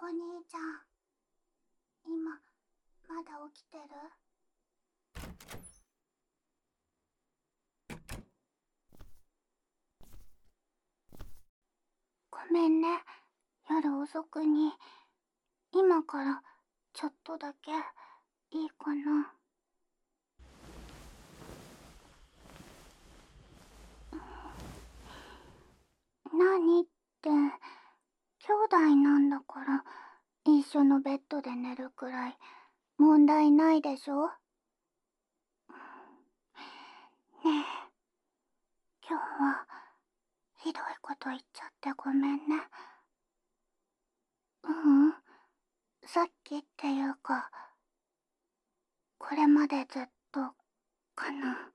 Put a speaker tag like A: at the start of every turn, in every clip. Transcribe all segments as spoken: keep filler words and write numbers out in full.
A: お兄ちゃん、今、まだ起きてる？ごめんね、夜遅くに。今からちょっとだけいいかな？何って、兄弟なんだから一緒のベッドで寝るくらい問題ないでしょ？ねえ、今日はひどいこと言っちゃってごめんね。ううん、さっきっていうか、これまでずっとかな。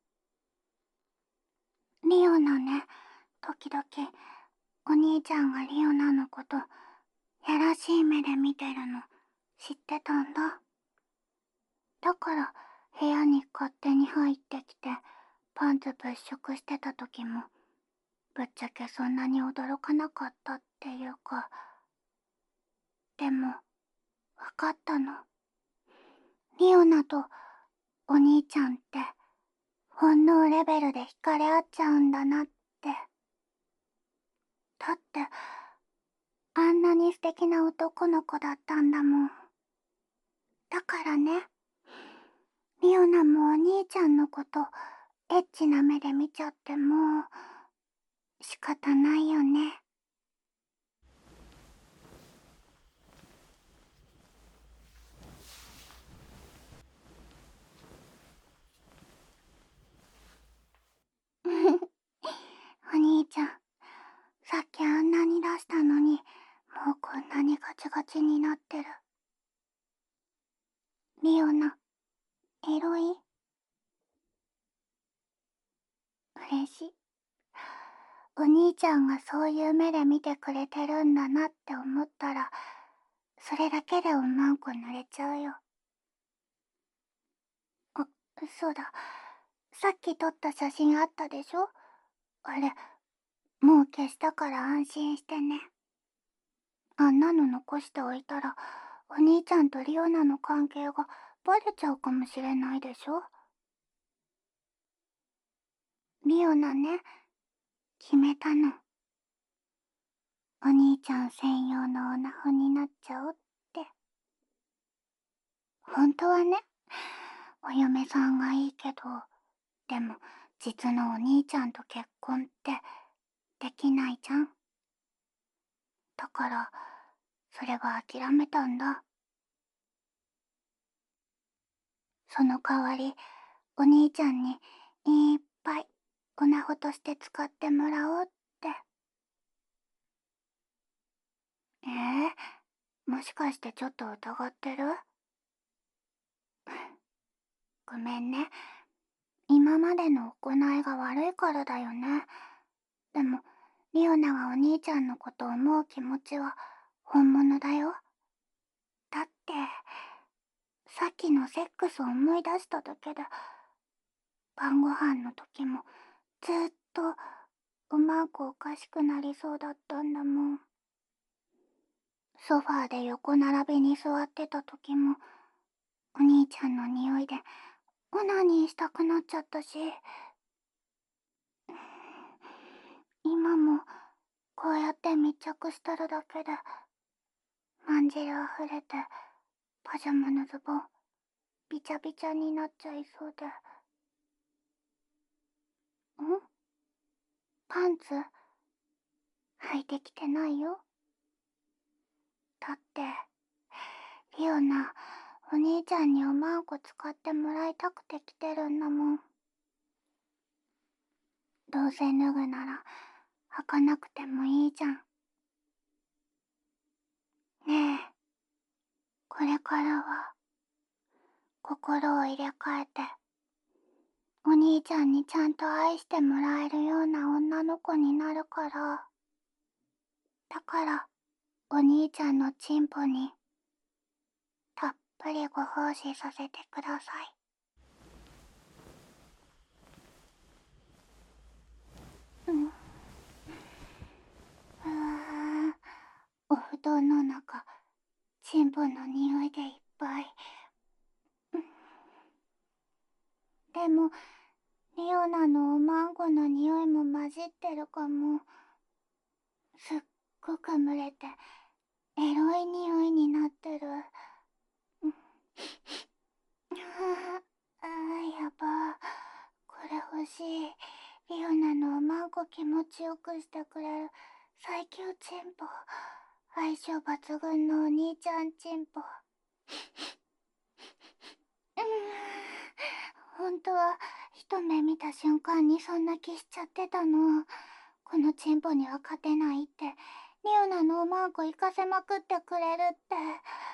A: リオナね、時々お兄ちゃんがリオナのことやらしい目で見てるの知ってたんだ。だから部屋に勝手に入ってきてパンツ物色してた時もぶっちゃけそんなに驚かなかったっていうか。でも分かったの。リオナとお兄ちゃんって本能レベルで惹かれ合っちゃうんだなって。だってあんなに素敵な男の子だったんだもん。だからね、リオナもお兄ちゃんのことエッチな目で見ちゃっても仕方ないよね。お兄ちゃん、さっきあんなに出したのにもうこんなにガチガチになってる。リオナ、エロい？嬉しい。お兄ちゃんがそういう目で見てくれてるんだなって思ったら、それだけでおまんこ濡れちゃうよ。あ、そうだ。さっき撮った写真あったでしょ？あれ、もう消したから安心してね。あんなの残しておいたら、お兄ちゃんとリオナの関係がバレちゃうかもしれないでしょ？リオナね、決めたの。お兄ちゃん専用のオナホになっちゃおうって。本当はね、お嫁さんがいいけど、でも実のお兄ちゃんと結婚ってできないじゃん。だからそれは諦めたんだ。その代わりお兄ちゃんにいっぱいオナホとして使ってもらおうって。えー、もしかしてちょっと疑ってる？ごめんね、今までの行いが悪いからだよね。でもリオナがお兄ちゃんのことを思う気持ちは本物だよ。だってさっきのセックスを思い出しただけで晩ご飯の時もずっとうまくおかしくなりそうだったんだもん。ソファーで横並びに座ってた時もお兄ちゃんの匂いでオナニーしたくなっちゃったし、今もこうやって密着してるだけでまんじりあふれてパジャマのズボンびちゃびちゃになっちゃいそうで。ん？パンツ履いてきてないよ。だってリオナ、お兄ちゃんにおまんこ使ってもらいたくて来てるんだもん。どうせ脱ぐなら履かなくてもいいじゃん。ねえ、これからは心を入れ替えてお兄ちゃんにちゃんと愛してもらえるような女の子になるから。だからお兄ちゃんのチンポにたっぷりご奉仕させてください。うん。うーん、お布団の中チンポの匂いでいっぱい。でもリオナのおまんこの匂いも混じってるかも。すっごく蒸れてエロい匂いになってる。あーやば、これ欲しい。リオナのおまんこ気持ちよくしてくれる最強チンポ。相性抜群のお兄ちゃんチンポ。本当は一目見た瞬間にそんな気しちゃってたの。このチンポには勝てないって、リオナのおまんこ行かせまくってくれるって。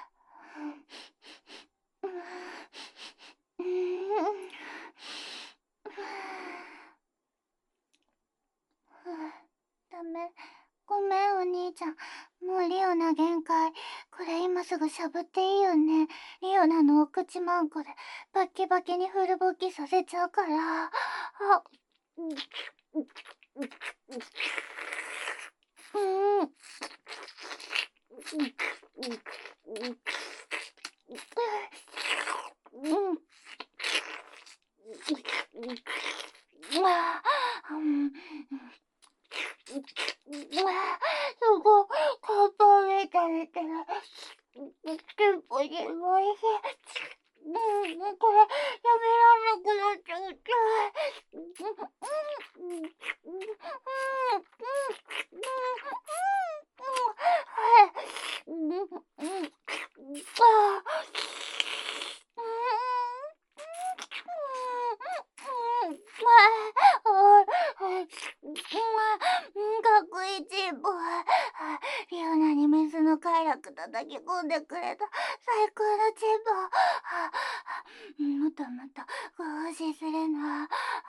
A: ダメ。ごめんお兄ちゃん、もうリオナ限界。これ今すぐしゃぶっていいよね。リオナのお口まんこでバッキバキにフルボキさせちゃうから。あうん。うんうんすごい、カッパ上食べてる。結構すごいし、うん、これやめらんなくなっちゃう。かっこいいチンポ。リオナにメスの快楽叩き込んでくれた最高のチンポ。もっともっとご奉仕するの。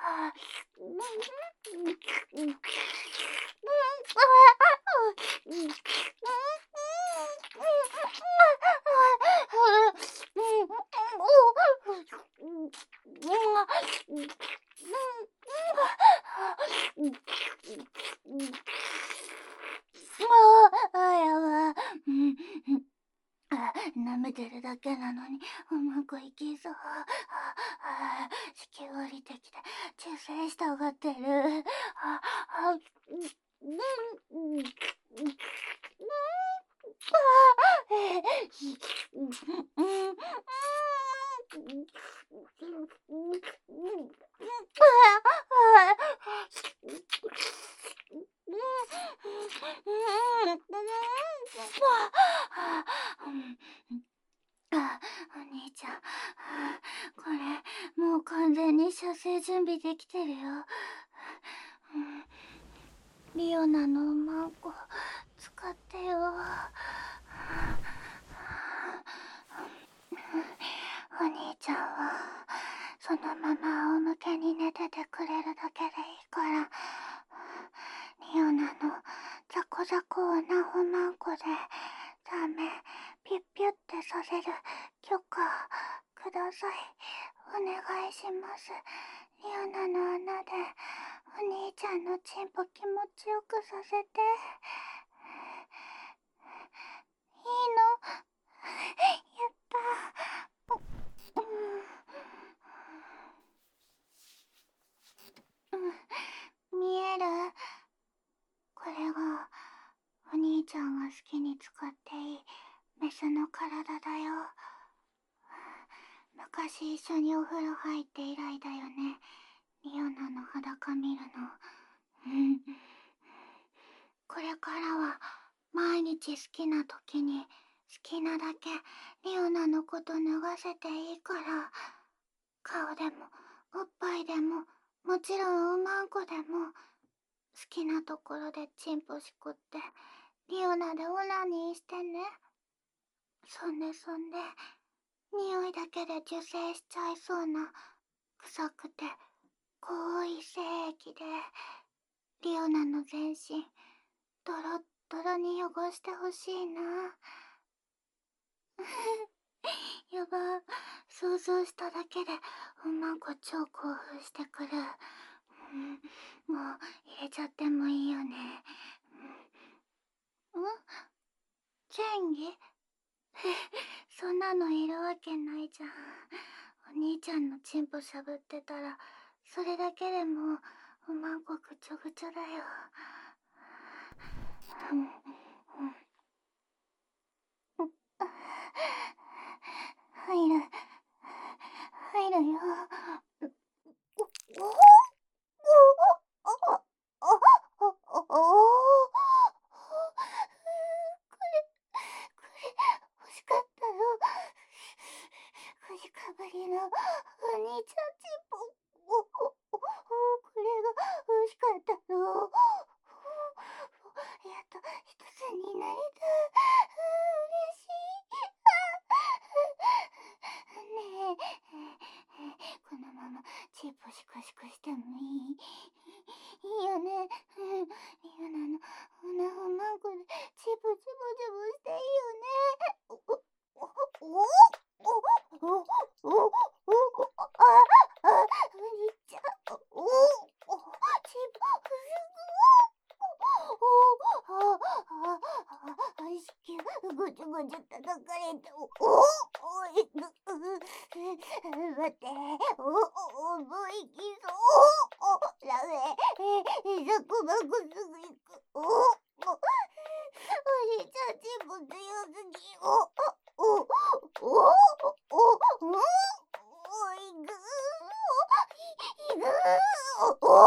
A: ああ、やば。舐めてるだけなのにうまくいきそう。子宮降りてきて中性したがってる。ああうんうんあ、お兄ちゃん、これもう完全に射精準備できてるよ。リオナのマンコ使ってよ。お兄ちゃんはそのまま仰向けに寝ててくれるだけでいいから、リオナのザコザコをなおまんこでダメピュッピュってさせる許可ください。お願いします。リオナの穴でお兄ちゃんのチンポ気持ちよくさせて。いいの？やった。うん、見える？これがお兄ちゃんが好きに使っていいメスの体だよ。昔一緒にお風呂入って以来だよね、リオナの裸見るの。これからは毎日好きな時に好きなだけリオナのこと脱がせていいから、顔でもおっぱいでももちろんおまんこでも好きなところでチンポしこってリオナでオナニーしてね。そんでそんで匂いだけで受精しちゃいそうな臭くて濃い精液でリオナの全身ドロッドロに汚してほしいな。やば、想像しただけでおまんこ超興奮してくる。うん、もう入れちゃってもいいよね。うん、前儀なのいるわけないじゃん。お兄ちゃんのチンポしゃぶってたら、それだけでもうおまんこぐちょぐちょだよ。うんうん入る入るよ。おおおおおおおこれこれ欲しかったよ。くじかぶりのお兄ちゃんチンポ。おおおこれが欲しかったの。やっと一つになれた。嬉しい。ねえ、このままチンポシコシコしてもいい？いいよね。うん、リオナのおなほまんこでチンポチボチボしていいよね。おおおおおおおああお兄ちゃんおおチンポすごおおああしきゅうぐちゅぐちゅ叩かれた。おおおいぐ待っておおおもういきそうおダメえざこばこすぐいくおおお兄ちゃんチンポ強すぎおおおおおおおいぐいぐおお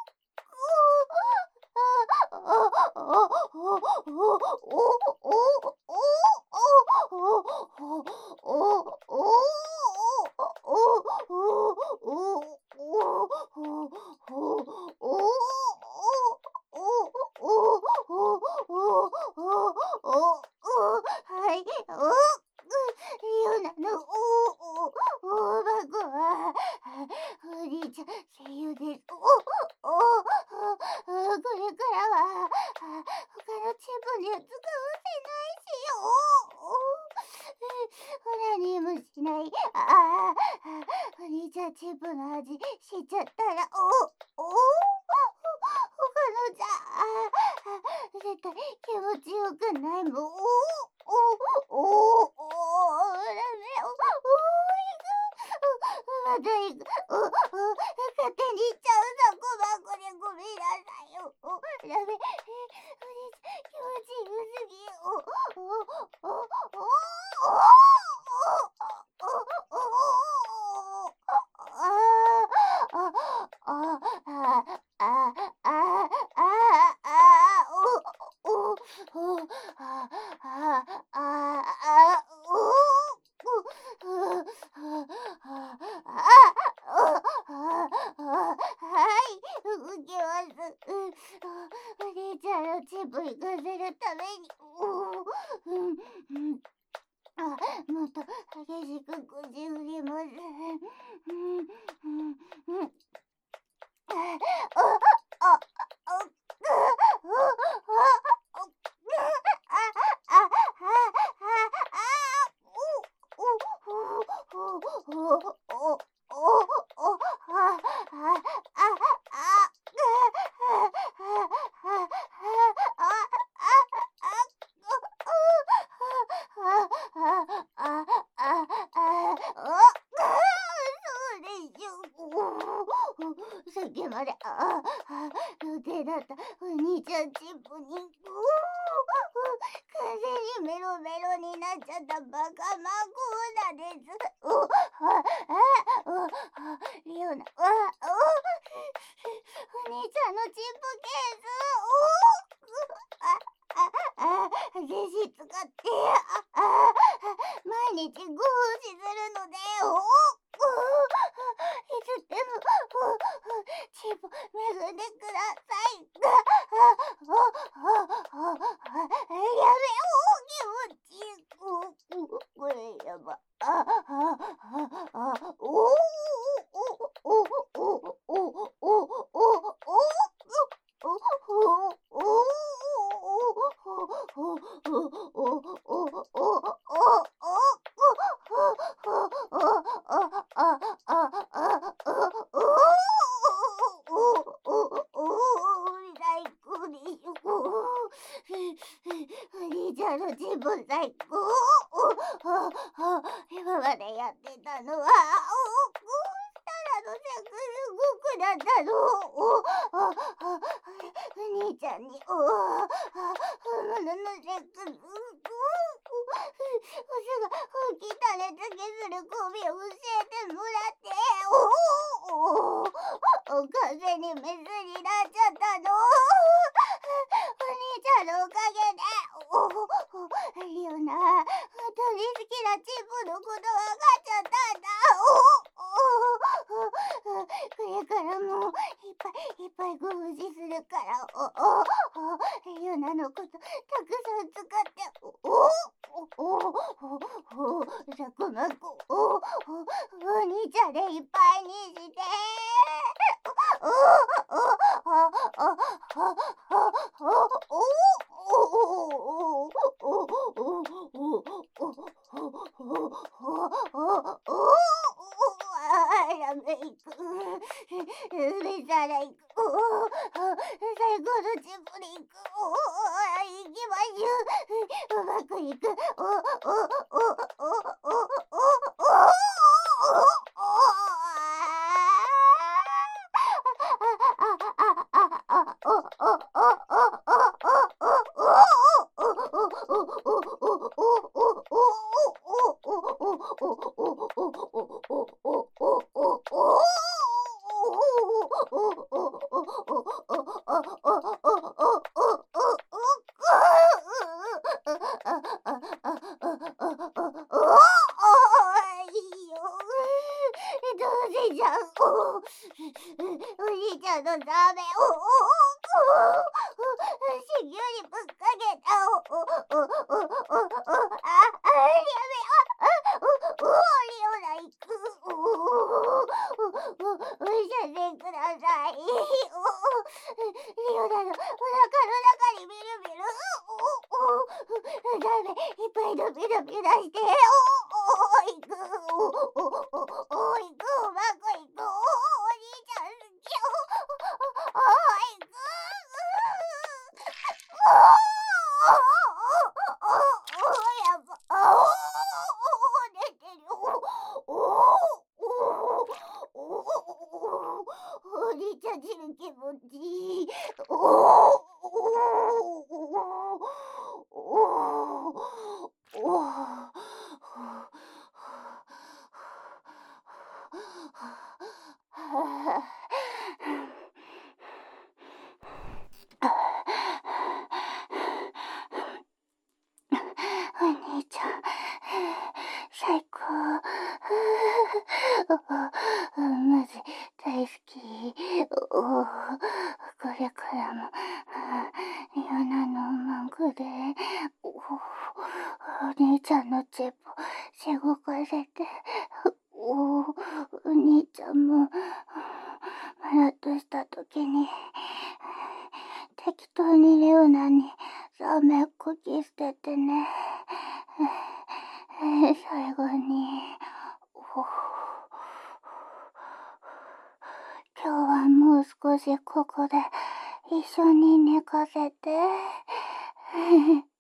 A: チンポの味知っちゃったらおお他のじゃ絶対気持ちよくないもんおおおおおダメおおいくまたいくおお勝手に行っちゃうぞごまんこでごめんなさいよおダメお兄ちゃん気持ちよすぎおおおおおお兄ちゃんのチンポ行かせるためにあ、もっと激しく腰振ります。うんうんうん。あ、あ、あ、さっきまでああ予定だったお兄ちゃんチンポに完全にメロメロになっちゃったバカマコーナですおああおあリオナあおお兄ちゃんのチンポケースおあああ全身使ってああ毎日ご奉仕するのでおいつでもチンポ恵んでくださいやめお気持ちいいこれやばあああおおおおおおおお兄ちゃんのチンポ最高今までやってたのは、おこうしたらのセックスごくだったの。おああお兄ちゃんに、おあ本物のセックスごおすが本気種付けするゴミを教えてもらって、おおお完全にメスになっちゃったの。お兄ちゃんのおかげで、おおリオナ、本当に好きなチンポのことわかっちゃったんだ。おおこれからもいっぱいいっぱいご無視するから、おおリオナのことたくさん使って、おおおおおザコマコ、おおお兄ちゃんでいっぱいにして。おおおおラメイク、メザライク、最高のチンポリンク、行きましょう。うまくいく。おおおおおおじゃん。おお兄ちゃんのダメ。おお地球にぶっかけた。おおおおおおああやめあおおリオナ行く。おおお写真ください。おリオナのお腹の中にビルビル。おおダメいっぱいのビルビルして。おお行く。おおおお行く。うまくいく。お兄ちゃん好き。おお行く。おおやば。おお出てる。おおお兄ちゃんちの気持ちいい。おおおおお兄ちゃん最高。マジ大好き。おこれからもリオナのマングでおお兄ちゃんのチェポしごかせて、おお兄ちゃんもマラッとした時に適当にレオナにラーメンこき捨ててね。最後に今日はもう少しここで一緒に寝かせて。